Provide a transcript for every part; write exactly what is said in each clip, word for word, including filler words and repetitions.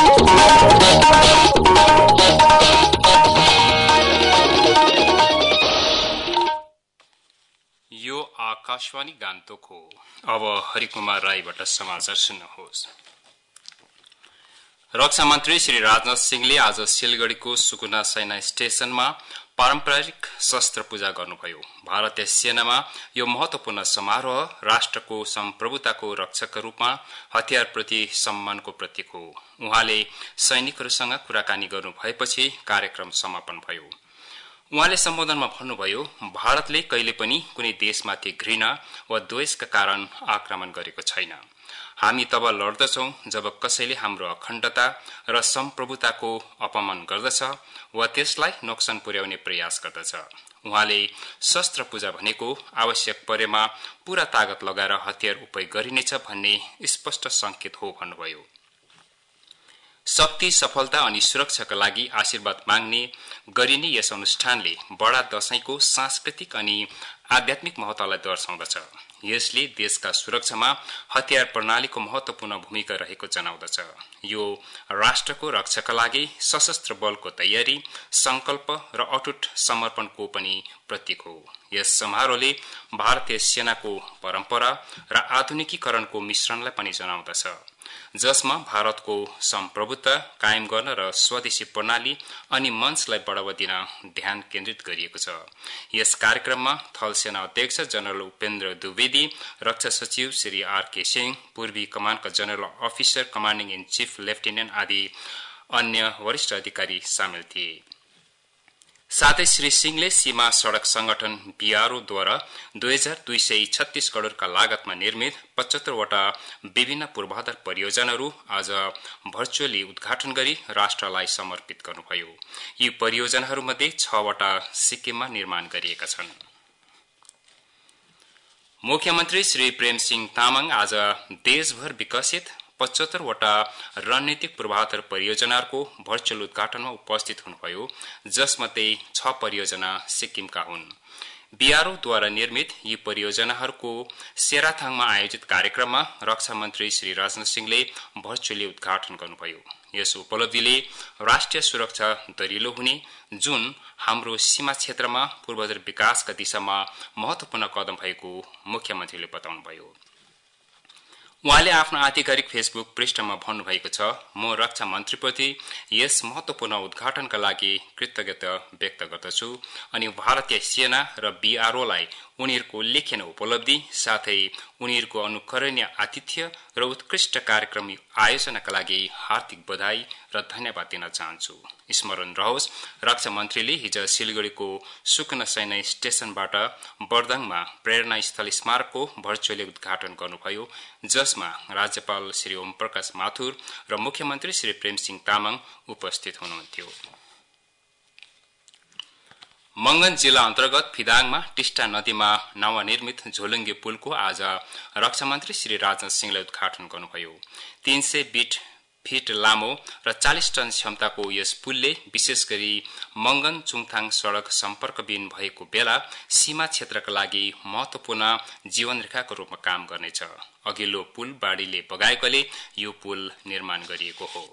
यो आकाशवाणी गान्तोक हो। अब हरिकुमार राईबाट समाचार सुन्नुहोस्। रक्षा मन्त्री श्री राजनाथ सिंहले आज सिलगढ़ीको सुकुना सेना स्टेशनमा पारम्परिक शस्त्र पूजा गर्नुभयो। भारतीय सेनामा यो महत्वपूर्ण समारोह राष्ट्रको सम्प्रभुताको रक्षकका रूपमा हतियारप्रति सम्मानको प्रतीक हो। उहाँले सैनिकहरूसँग कुराकानी गर्नुभएपछि कार्यक्रम समापन भयो। उहाँले सम्बोधनमा भन्नुभयो, भारतले कहिले पनि कुनै देशमाथि घृणा वा द्वेषका कारण आक्रमण गरेको छैन। हामी तब लड्दछौं जब कसैले हाम्रो अखण्डता र सम्प्रभुताको अपमान गर्दछ वा त्यसलाई नोक्सान पुर्याउने प्रयास गर्दछ। उहाँले शस्त्र पूजा भनेको आवश्यक परेमा पूरा तागत लगाएर हतियार उपयोग गरिनेछ भन्ने स्पष्ट संकेत हो भन्नुभयो। शक्ति, सफलता अनि सुरक्षाका लागि आशीर्वाद माग्ने गरिने यस अनुष्ठानले बडा दशैंको सांस्कृतिक अनि आध्यात्मिक महत्वलाई दर्शाउँदछ। यसले देशका सुरक्षामा हतियार प्रणालीको महत्वपूर्ण भूमिका रहेको जनाउँदछ। यो राष्ट्रको रक्षाका लागि सशस्त्र बलको तयारी, संकल्प र अटुट समर्पणको पनि प्रतीक हो। यस समारोहले भारतीय सेनाको परम्परा र आधुनिकीकरणको मिश्रणलाई पनि जनाउँदछ, जसमा भारतको सम्प्रभुता कायम गर्न र स्वदेशी प्रणाली अनि मञ्चलाई बढावा दिन ध्यान केन्द्रित गरिएको छ। यस कार्यक्रममा थल सेना अध्यक्ष जनरल उपेन्द्र द्विवेदी, रक्षा सचिव श्री आर के सिंह, पूर्वी कमानका general officer commanding in chief lieutenant आदि अन्य वरिष्ठ अधिकारी सामेल थिए। साथै श्री सिंहले सीमा सड़क संगठन बीआरओद्वारा दुई हजार दुई सय छत्तीस करोड़का लागतमा निर्मित पचहत्तर वटा विभिन्न पूर्वाधार परियोजनाहरू आज भर्चुअली उद्घाटन गरी राष्ट्रलाई समर्पित गर्नुभयो। यी परियोजनाहरूमध्ये छ वटा सिक्किममा निर्माण गरिएका छन्। मुख्यमन्त्री श्री प्रेमसिंह तामाङ आज देशभर विकसित पचहत्तर वटा रणनीतिक पूर्वाधार परियोजनाहरूको भर्चुअल उद्घाटनमा उपस्थित हुनुभयो, जसमध्ये छ परियोजना सिक्किमका हुन्। बीआरओद्वारा निर्मित यी परियोजनाहरूको सेराथाङमा आयोजित कार्यक्रममा रक्षा मन्त्री श्री राजनाथ सिंहले भर्चुअली उद्घाटन गर्नुभयो। यस उपलब्धिले राष्ट्रिय सुरक्षा दरिलो हुने, जुन हाम्रो सीमा क्षेत्रमा पूर्वाधार विकासका दिशामा महत्वपूर्ण कदम भएको मुख्यमन्त्रीले बताउनुभयो। उहाँले आफ्नो आधिकारिक फेसबुक पृष्ठमा भन्नुभएको छ, म रक्षा मन्त्रीप्रति यस महत्वपूर्ण उद्घाटनका लागि कृतज्ञता व्यक्त गर्दछु अनि भारतीय सेना र बीआरओलाई उनीहरूको लेखिन उपलब्धि साथै उनीहरूको अनुकरणीय आतिथ्य र उत्कृष्ट कार्यक्रम आयोजनाका लागि हार्दिक बधाई र धन्यवाद दिन चाहन्छु। स्मरण रहोस्, रक्षा मन्त्रीले हिज सिलगढ़ीको सुकुना सेना स्टेशनबाट बर्दङमा प्रेरणा स्थल स्मारकको भर्चुअली उद्घाटन गर्नुभयो, जसमा राज्यपाल श्री ओम प्रकाश माथुर र मुख्यमन्त्री श्री प्रेमसिंह तामाङ उपस्थित हुनुहुन्थ्यो। मंगन जिल्ला अन्तर्गत फिदाङमा टिस्टा नदीमा नवनिर्मित झोलुङ्गे पुलको आज रक्षा मन्त्री श्री राजनाथ सिंहले उद्घाटन गर्नुभयो। तीन सय बीट फिट लामो र चालीस टन क्षमताको यस पुलले विशेष गरी मंगन चुङथाङ सड़क सम्पर्कविहीन भएको बेला सीमा क्षेत्रका लागि महत्वपूर्ण जीवनरेखाको रूपमा काम गर्नेछ। अघिल्लो पुल बाढीले बगाएकोले यो पुल निर्माण गरिएको हो।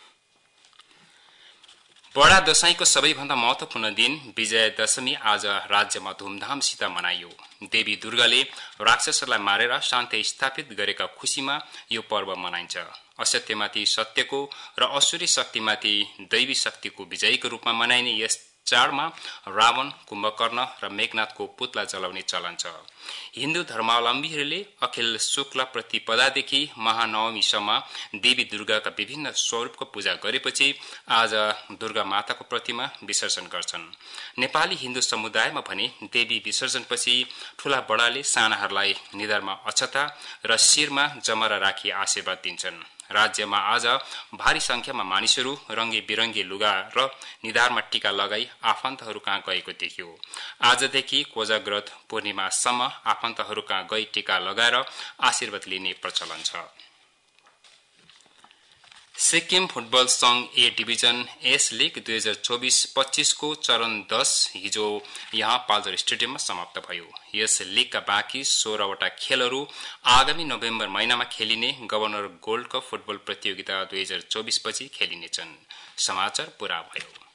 बडा दशैंको सबैभन्दा महत्वपूर्ण दिन विजय दशमी आज राज्यमा धूमधामसित मनाइयो। देवी दुर्गाले राक्षसहरूलाई मारेर शान्ति स्थापित गरेका खुशीमा यो पर्व मनाइन्छ। असत्यमाथि सत्यको र असुरी शक्तिमाथि दैवी शक्तिको विजयको रूपमा मनाइने यस चाडमा रावण, कुम्भकर्ण र मेघनाथको पुतला जलाउने चलन छ। हिन्दू धर्मावलम्बीहरूले अखिल शुक्ल प्रतिपदादेखि महानवमीसम्म देवी दुर्गाका विभिन्न स्वरूपको पूजा गरेपछि आज दुर्गा माताको प्रतिमा विसर्जन गर्छन्। नेपाली हिन्दू समुदायमा भने देवी विसर्जनपछि ठूला बडाले सानाहरूलाई निधारमा अक्षता र शिरमा जमरा राखी आशीर्वाद दिन्छन्। राज्यमा आज भारी संख्यामा मानिसहरू रंगी बिरंगी लुगा र निधारमा टीका लगाई आफन्तहरू कहाँ गएको देखियो। आजदेखि कोजाग्रत पूर्णिमासम्म आफन्तहरू कहाँ गई टीका लगाएर आशीर्वाद लिने प्रचलन छ। सिक्किम फुटबल संघ ए डिभिजन एस लीग दुई हजार चौबीस पच्चीस को चरण दस हिजो यहाँ पाल्जर स्टेडियममा समाप्त भयो। यस लीगका बाँकी सोह्रवटा खेलहरू आगामी नोभेम्बर महिनामा खेलिने गभर्नर गोल्ड कप फुटबल प्रतियोगिता दुई हजार चौबीस पछि खेलिनेछन्। समाचार पूरा भयो।